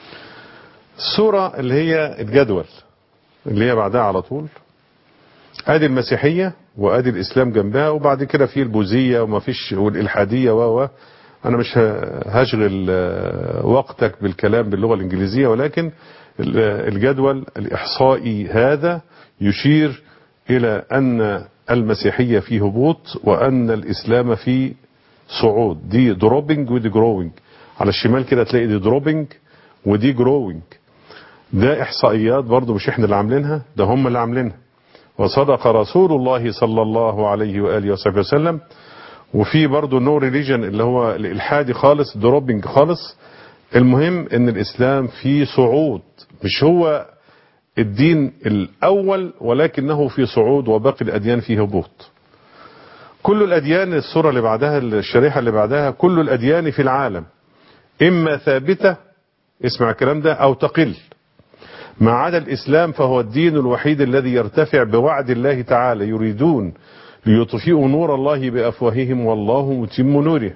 الصورة اللي هي الجدول اللي هي بعدها على طول، ادي المسيحية وادي الإسلام جنبها، وبعد كده في البوذية وما فيش والإلحادية و أنا مش هشغل وقتك بالكلام باللغة الإنجليزية، ولكن الجدول الإحصائي هذا يشير إلى أن المسيحية في هبوط وأن الإسلام في صعود. دي دروبينج ودي جروينج. على الشمال كده تلاقي دي دروبينج ودي جروينج. ده إحصائيات برضو مش إحنا اللي عاملينها، ده هم اللي عاملينها. وصدق رسول الله صلى الله عليه وآله وصحبه وسلم. وفي برضو نو ريليجن اللي هو الإلحادي خالص، دروبينج خالص. المهم ان الإسلام في صعود، مش هو الدين الأول ولكنه في صعود وباقي الأديان في هبوط. كل الأديان، الصورة اللي بعدها الشريحة اللي بعدها، كل الأديان في العالم إما ثابتة، اسمع الكلام ده، أو تقل، ما عدا الإسلام فهو الدين الوحيد الذي يرتفع بوعد الله تعالى: يريدون ليطفئوا نور الله بأفواههم والله متم نوره.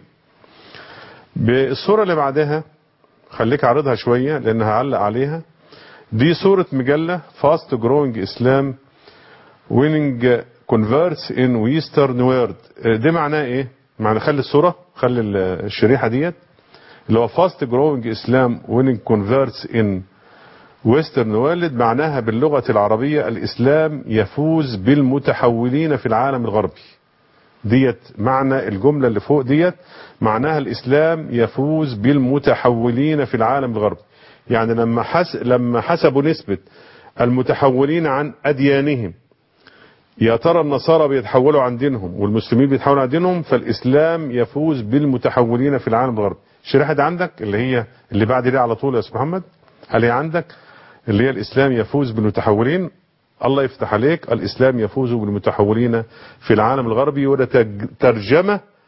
بالصورة اللي بعدها خليك عرضها شوية لأنها هعلق عليها. دي صورة مجلة Fast Growing Islam Winning Converts in Western World. دي معناه ايه؟ معنى خلي الصورة، خلي الشريحة ديت اللي هو Fast Growing Islam Winning Converts in Western World، معناها باللغة العربية الإسلام يفوز بالمتحولين في العالم الغربي. ديت معنى الجملة اللي فوق ديت، معناها الإسلام يفوز بالمتحولين في العالم الغربي. يعني لما حس لما حسبوا نسبة المتحولين عن أديانهم، يا ترى النصارى بيتحولوا عن دينهم والمسلمين بيتحولوا عن دينهم، فالإسلام يفوز بالمتحولين في العالم الغربي. الشريحة دي عندك اللي هي اللي بعد دي على طول يا أستاذ محمد، هل هي عندك اللي هي الإسلام يفوز بالمتحولين؟ الله يفتح عليك، الإسلام يفوز بالمتحولين في العالم الغربي. وده ترجمة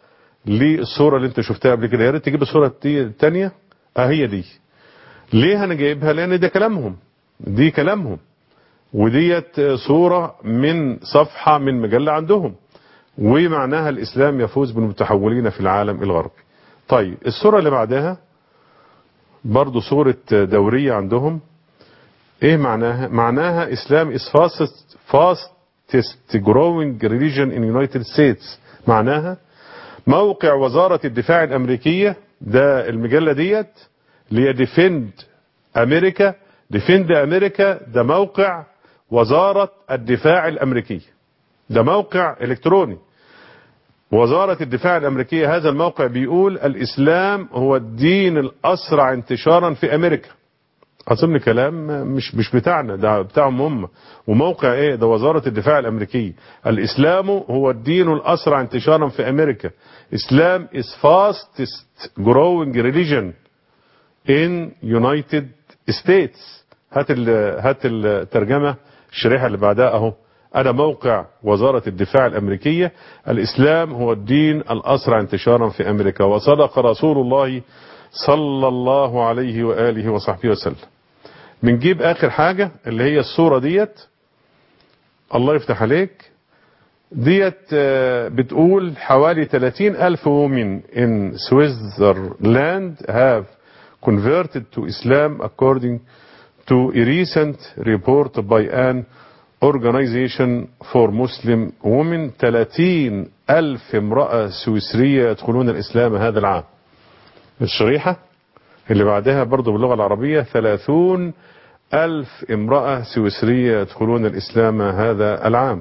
للصورة اللي انت شفتها قبل كده. يا ريت تجيب الصورة الثانية. اه هي دي. ليه انا جايبها؟ لان ده كلامهم، دي كلامهم، وديت صورة من صفحة من مجلة عندهم، ومعناها الإسلام يفوز بالمتحولين في العالم الغربي. طيب الصورة اللي بعدها برضو صورة دورية عندهم. ايه معناها؟ معناها إسلام is fastest, fastest growing religion in United States. معناها موقع وزارة الدفاع الأمريكية، ده المجلة ديت اللي هي ديفند أمريكا، ديفند أمريكا ده موقع وزارة الدفاع الأمريكية، ده موقع إلكتروني وزارة الدفاع الأمريكية. هذا الموقع بيقول الإسلام هو الدين الأسرع انتشارا في أمريكا. أظن كلام مش مش بتاعنا، ده بتاعهم هم. وموقع إيه ده؟ وزارة الدفاع الأمريكية. الإسلام هو الدين الأسرع انتشارا في أمريكا. إسلام is fastest growing religion in United States. هات هات الترجمة الشريحة اللي بعدها أهو. أنا موقع وزارة الدفاع الأمريكية، الإسلام هو الدين الأسرع انتشارا في أمريكا، وصدق رسول الله صلى الله عليه وآله وصحبه وسلم. بنجيب آخر حاجة اللي هي الصورة ديت، الله يفتح عليك. ديت بتقول حوالي ثلاثين ألف women in Switzerland have converted to Islam according to a recent report by an organization for Muslim women. ثلاثين ألف امرأة سويسرية يدخلون الإسلام هذا العام. الشريحة اللي بعدها برضو باللغة العربية ثلاثون ألف امرأة سويسرية يدخلون الإسلام هذا العام.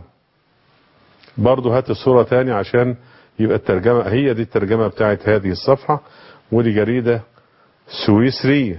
برضو هات الصورة تاني عشان يبقى الترجمة هي دي الترجمة بتاعت هذه الصفحة، ودي جريدة سويسرية.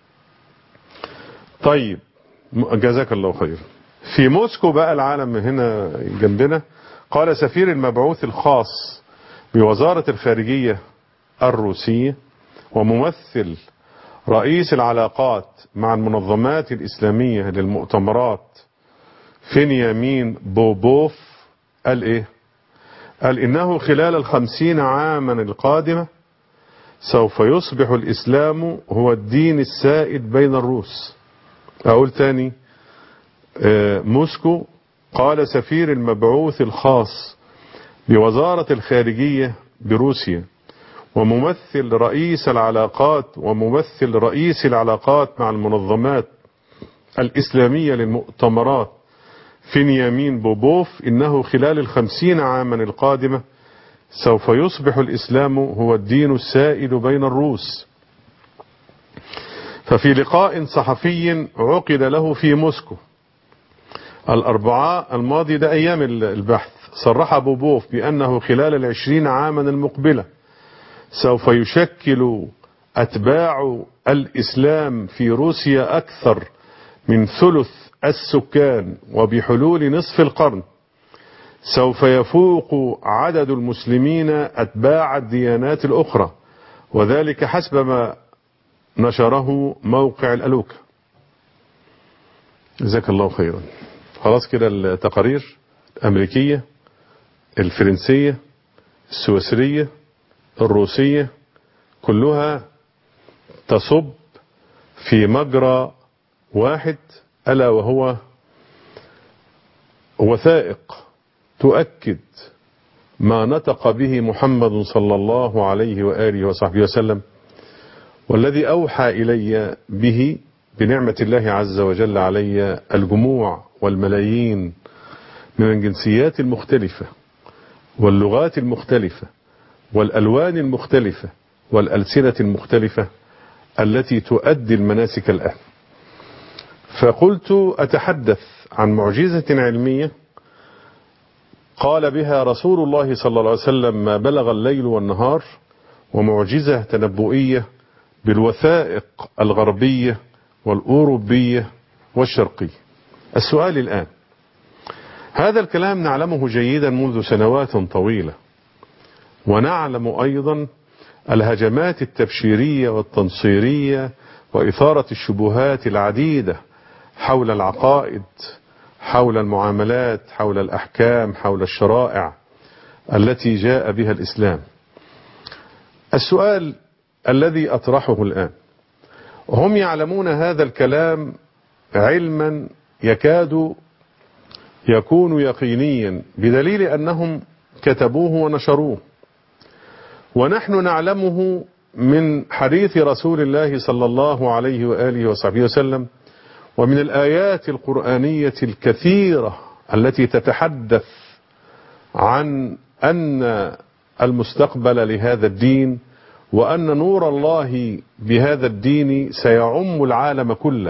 طيب جزاك الله خير. في موسكو بقى العالم هنا جنبنا، قال سفير المبعوث الخاص بوزارة الخارجية الروسية وممثل رئيس العلاقات مع المنظمات الإسلامية للمؤتمرات فينيامين بوبوف قال ايه؟ قال انه خلال الخمسين عاما القادمة سوف يصبح الإسلام هو الدين السائد بين الروس. اقول تاني، موسكو، قال سفير المبعوث الخاص بوزارة الخارجية بروسيا وممثل رئيس العلاقات وممثل رئيس العلاقات مع المنظمات الإسلامية للمؤتمرات فينيامين بوبوف إنه خلال الخمسين عاما القادمة سوف يصبح الإسلام هو الدين السائد بين الروس. ففي لقاء صحفي عقد له في موسكو الأربعاء الماضي، ده أيام البحث، صرح بوبوف بأنه خلال العشرين عاما المقبلة سوف يشكل أتباع الإسلام في روسيا أكثر من ثلث السكان، وبحلول نصف القرن سوف يفوق عدد المسلمين أتباع الديانات الأخرى، وذلك حسب ما نشره موقع الألوكة. جزاك الله خيرا. خلاص كده التقارير الأمريكية، الفرنسية، السويسرية، الروسية كلها تصب في مجرى واحد، ألا وهو وثائق تؤكد ما نطق به محمد صلى الله عليه وآله وصحبه وسلم، والذي أوحى إلي به بنعمة الله عز وجل علي الجموع والملايين من الجنسيات المختلفة واللغات المختلفة والألوان المختلفة والألسنة المختلفة التي تؤدي المناسك الآن. فقلت أتحدث عن معجزة علمية قال بها رسول الله صلى الله عليه وسلم ما بلغ الليل والنهار، ومعجزة تنبؤية بالوثائق الغربية والأوروبية والشرقية. السؤال الآن، هذا الكلام نعلمه جيدا منذ سنوات طويلة، ونعلم أيضا الهجمات التبشيرية والتنصيرية وإثارة الشبهات العديدة حول العقائد، حول المعاملات، حول الأحكام، حول الشرائع التي جاء بها الإسلام. السؤال الذي أطرحه الآن، هم يعلمون هذا الكلام علما يكاد يكون يقينيا بدليل أنهم كتبوه ونشروه، ونحن نعلمه من حديث رسول الله صلى الله عليه وآله وصحبه وسلم، ومن الآيات القرآنية الكثيرة التي تتحدث عن أن المستقبل لهذا الدين، وأن نور الله بهذا الدين سيعم العالم كله،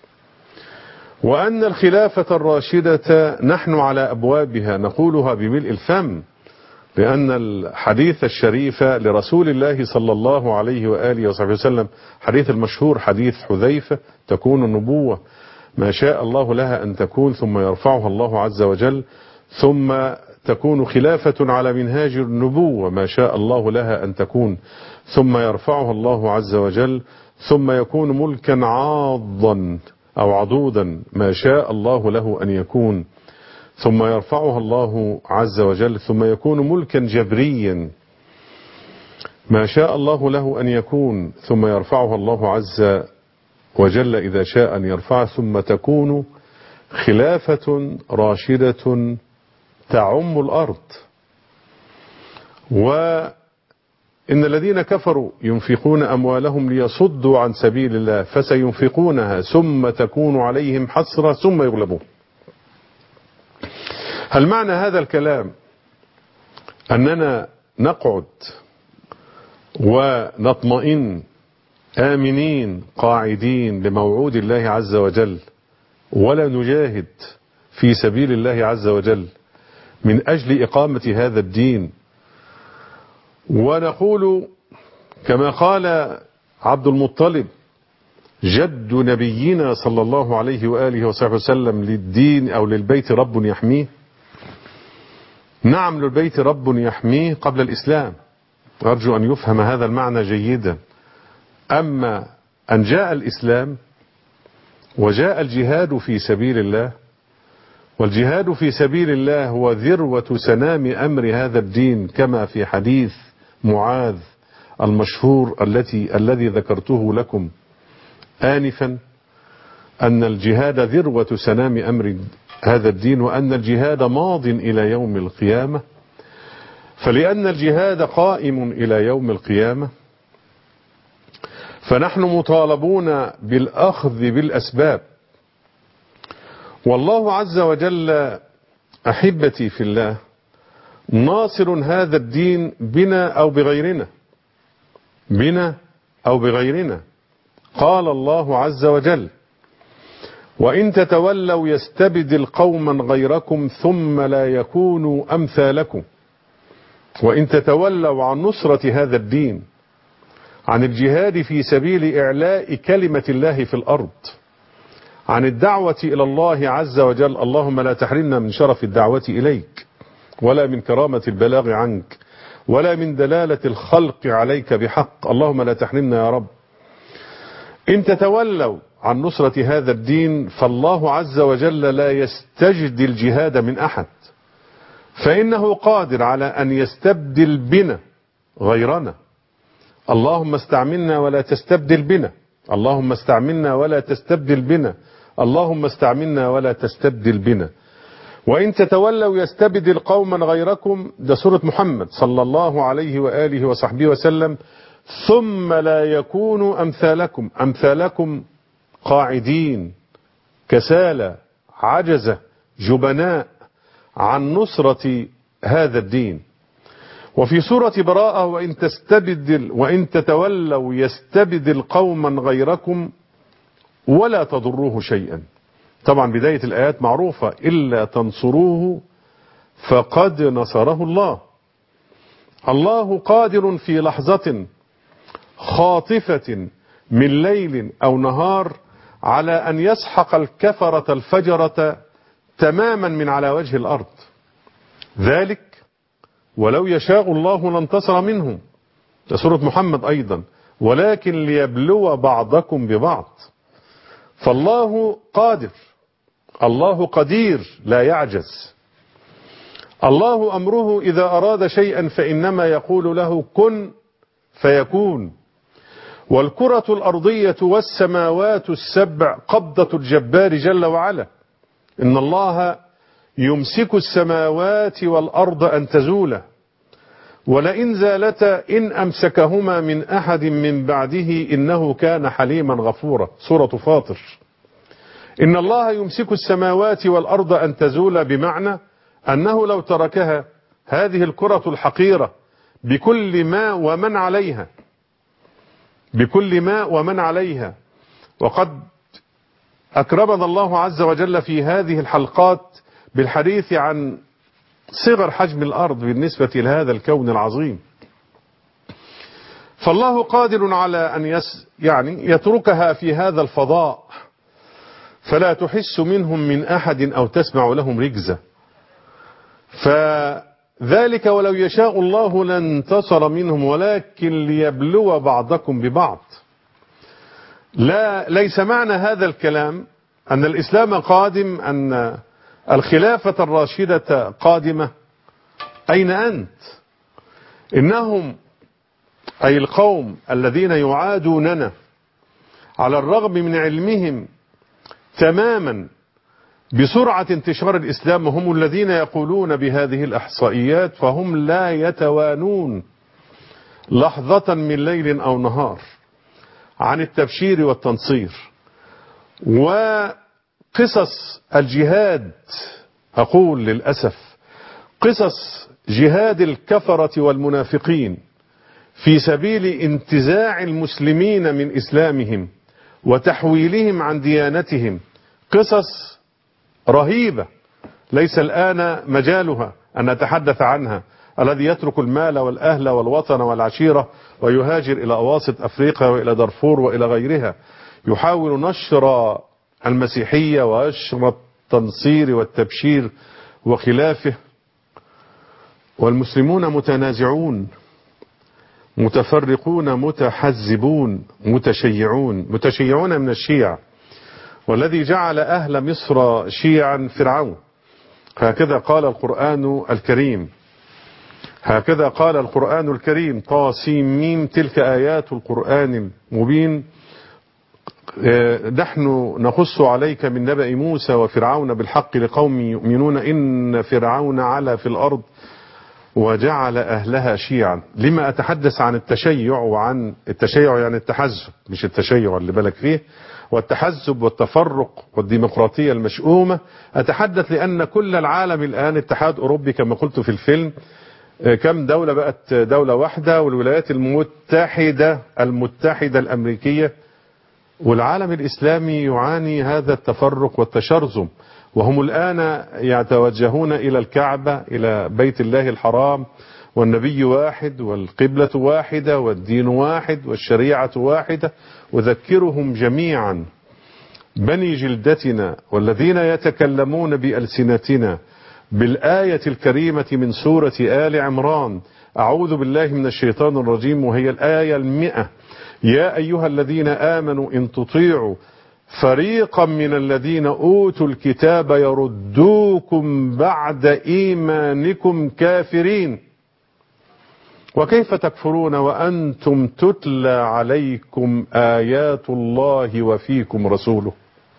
وأن الخلافة الراشدة نحن على أبوابها نقولها بملء الفم، لأن الحديث الشريف لرسول الله صلى الله عليه وآله وصحبه وسلم، حديث المشهور حديث حذيفة، تكون النبوة ما شاء الله لها أن تكون، ثم يرفعها الله عز وجل، ثم تكون خلافة على منهاج النبوة ما شاء الله لها أن تكون، ثم يرفعها الله عز وجل، ثم يكون ملكا عاضا أو عضودا ما شاء الله له أن يكون، ثم يرفعها الله عز وجل، ثم يكون ملكا جبريا ما شاء الله له أن يكون، ثم يرفعها الله عز وجل إذا شاء أن يرفع، ثم تكون خلافة راشدة تعم الأرض. وإن الذين كفروا ينفقون أموالهم ليصدوا عن سبيل الله فسينفقونها ثم تكون عليهم حسرة ثم يغلبون. هل معنى هذا الكلام أننا نقعد ونطمئن آمنين قاعدين لموعود الله عز وجل، ولا نجاهد في سبيل الله عز وجل من أجل إقامة هذا الدين، ونقول كما قال عبد المطلب جد نبينا صلى الله عليه وآله وصحبه وسلم للدين أو للبيت رب يحميه؟ نعم، للبيت رب يحميه قبل الإسلام، أرجو أن يفهم هذا المعنى جيدا. أما أن جاء الإسلام وجاء الجهاد في سبيل الله، والجهاد في سبيل الله هو ذروة سنام أمر هذا الدين، كما في حديث معاذ المشهور التي الذي ذكرته لكم آنفا، أن الجهاد ذروة سنام أمر هذا الدين، وأن الجهاد ماض إلى يوم القيامة. فلأن الجهاد قائم إلى يوم القيامة، فنحن مطالبون بالأخذ بالأسباب. والله عز وجل أحبتي في الله ناصر هذا الدين بنا أو بغيرنا، بنا أو بغيرنا. قال الله عز وجل: وإن تتولوا يستبدل قوما غيركم ثم لا يكونوا أمثالكم. وإن تتولوا عن نصرة هذا الدين، عن الجهاد في سبيل إعلاء كلمة الله في الأرض، عن الدعوة إلى الله عز وجل، اللهم لا تحرمنا من شرف الدعوة إليك، ولا من كرامة البلاغ عنك، ولا من دلالة الخلق عليك بحق، اللهم لا تحرمنا يا رب. إن تتولوا عن نصرة هذا الدين فالله عز وجل لا يستجدي الجهاد من أحد، فإنه قادر على أن يستبدل بنا غيرنا. اللهم استعملنا ولا تستبدل بنا، اللهم استعملنا ولا تستبدل بنا، اللهم استعملنا ولا تستبدل بنا. وإن تتولوا يستبدل قوما غيركم، ده سورة محمد صلى الله عليه وآله وصحبه وسلم، ثم لا يكونوا أمثالكم. أمثالكم قاعدين كسالى عجزة جبناء عن نصرة هذا الدين. وفي سورة براءة: وإن تستبدل وإن تتولوا يستبدل قوما غيركم ولا تضروه شيئا. طبعا بداية الآيات معروفة: إلا تنصروه فقد نصره الله. الله قادر في لحظة خاطفة من ليل أو نهار على أن يسحق الكفرة الفجرة تماما من على وجه الأرض. ذلك ولو يشاء الله لانتصر منهم، ده سورة محمد أيضا، ولكن ليبلو بعضكم ببعض. فالله قادر، الله قدير لا يعجز. الله أمره إذا أراد شيئا فإنما يقول له كن فيكون. والكرة الأرضية والسماوات السبع قبضة الجبار جل وعلا. إن الله يمسك السماوات والأرض أن تزولا ولئن زالتا إن أمسكهما من أحد من بعده إنه كان حليما غفورا. سورة فاطر. إن الله يمسك السماوات والأرض أن تزولا، بمعنى أنه لو تركها هذه الكرة الحقيرة بكل ما ومن عليها بكل ما ومن عليها. وقد أكرمنا الله عز وجل في هذه الحلقات بالحديث عن صغر حجم الأرض بالنسبة لهذا الكون العظيم. فالله قادر على أن يس يعني يتركها في هذا الفضاء فلا تحس منهم من أحد أو تسمع لهم ركزة. فذلك ولو يشاء الله لانتصر منهم ولكن ليبلو بعضكم ببعض. لا ليس معنى هذا الكلام أن الإسلام قادم، أن الخلافة الراشدة قادمة. أين أنت؟ إنهم أي القوم الذين يعادوننا على الرغم من علمهم تماما بسرعة انتشار الإسلام، هم الذين يقولون بهذه الإحصائيات، فهم لا يتوانون لحظة من ليل أو نهار عن التبشير والتنصير. وقصص الجهاد، أقول للأسف قصص جهاد الكفرة والمنافقين في سبيل انتزاع المسلمين من إسلامهم وتحويلهم عن ديانتهم، قصص رهيبة ليس الآن مجالها أن نتحدث عنها. الذي يترك المال والأهل والوطن والعشيرة ويهاجر إلى أواسط أفريقيا وإلى دارفور وإلى غيرها يحاول نشر المسيحية ونشر التنصير والتبشير وخلافه، والمسلمون متنازعون متفرقون متحزبون متشيعون متشيعون من الشيع. والذي جعل أهل مصر شيعا فرعون. هكذا قال القرآن الكريم هكذا قال القرآن الكريم طاسيم ميم تلك آيات القرآن المبين. نحن نقص عليك من نبأ موسى وفرعون بالحق لقوم يؤمنون إن فرعون علا في الأرض وجعل أهلها شيعا. لما أتحدث عن التشيع وعن التشيع يعني التحزب مش التشيع اللي بالك فيه، والتحزب والتفرق والديمقراطية المشؤومة. أتحدث لأن كل العالم الآن اتحاد أوروبي كما قلت في الفيلم، كم دولة بقت دولة واحدة، والولايات المتحدة المتحدة الأمريكية، والعالم الإسلامي يعاني هذا التفرق والتشرذم. وهم الآن يتوجهون إلى الكعبة، إلى بيت الله الحرام، والنبي واحد والقبلة واحدة والدين واحد والشريعة واحدة. أذكرهم جميعا بني جلدتنا والذين يتكلمون بألسنتنا بالآية الكريمة من سورة آل عمران، أعوذ بالله من الشيطان الرجيم، وهي الآية المئة: يا أيها الذين آمنوا إن تطيعوا فريقا من الذين أوتوا الكتاب يردوكم بعد إيمانكم كافرين وكيف تكفرون وأنتم تتلى عليكم آيات الله وفيكم رسوله.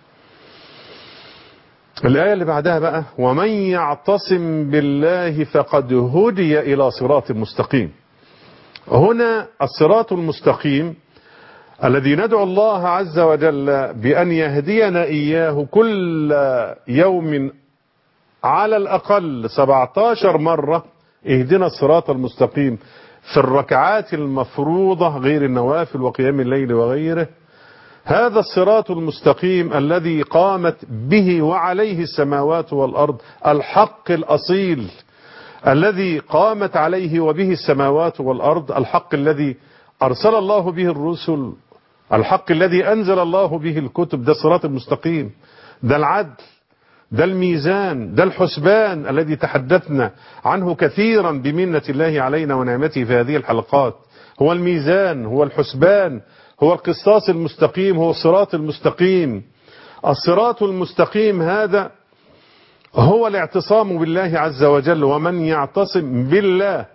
الآية اللي بعدها بقى: ومن يعتصم بالله فقد هدي إلى صراط مستقيم. هنا الصراط المستقيم الذي ندعو الله عز وجل بأن يهدينا إياه كل يوم على الأقل سبعة عشر مرة. اهدنا الصراط المستقيم في الركعات المفروضة غير النوافل وقيام الليل وغيره. هذا الصراط المستقيم الذي قامت به وعليه السماوات والأرض، الحق الأصيل الذي قامت عليه وبه السماوات والأرض، الحق الذي أرسل الله به الرسل، الحق الذي أنزل الله به الكتب. ده الصراط المستقيم، ده العدل، ده الميزان، ده الحسبان الذي تحدثنا عنه كثيرا بمنة الله علينا ونعمته في هذه الحلقات. هو الميزان، هو الحسبان، هو القسطاس المستقيم، هو الصراط المستقيم. الصراط المستقيم هذا هو الاعتصام بالله عز وجل. ومن يعتصم بالله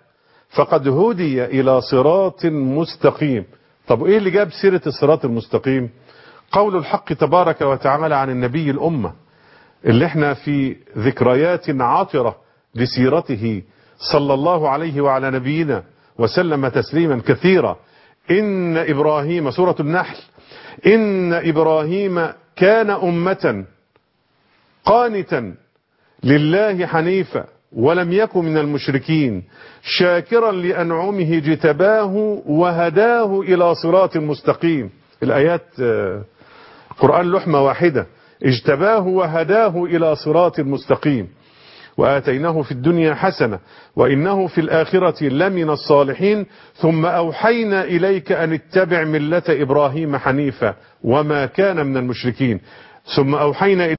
فقد هدي إلى صراط مستقيم. طب إيه اللي جاب سيرة الصراط المستقيم؟ قول الحق تبارك وتعالى عن النبي الأمة اللي احنا في ذكريات عاطرة لسيرته صلى الله عليه وعلى نبينا وسلم تسليما كثيرا. إن إبراهيم، سورة النحل، إن إبراهيم كان أمة قانتا لله حنيفا ولم يكن من المشركين شاكرا لأنعمه اجتباه وهداه إلى صراط مستقيم. الآيات قرآن لحمة واحدة، اجتباه وهداه إلى صراط مستقيم. وآتيناه في الدنيا حسنة وإنه في الآخرة لمن الصالحين ثم أوحينا إليك أن اتبع ملة إبراهيم حنيفا وما كان من المشركين ثم أوحينا